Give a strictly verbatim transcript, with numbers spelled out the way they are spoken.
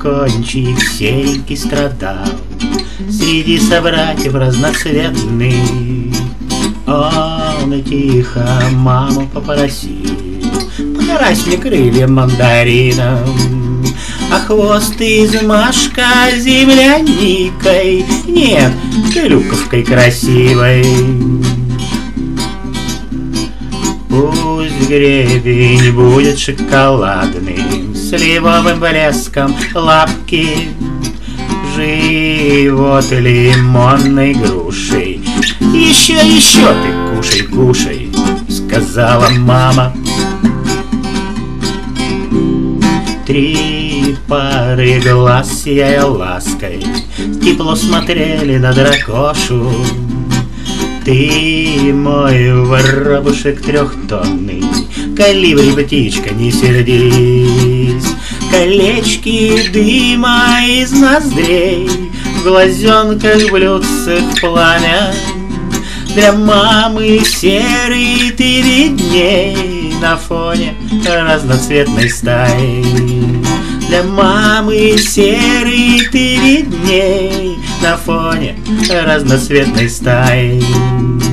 дракончик серенький страдал среди собратьев разноцветных. Он тихо маму попросил: покрась мне крылья мандарином, а хвост измашка земляникой, нет, клюковкой красивой. Пусть гребень будет шоколадным, сливовым блеском лапки, живот лимонной грушей. Еще, еще ты кушай, кушай, сказала мама. Три пары глаз, сияя лаской, тепло смотрели на дракошу. Ты мой воробушек трехтонный, калибри, птичка, не сердись. Колечки дыма из ноздрей, в глазенках блюдцах пламя. Для мамы серый ты видней на фоне разноцветной стаи. Для мамы серый ты видней на фоне разноцветной стаи.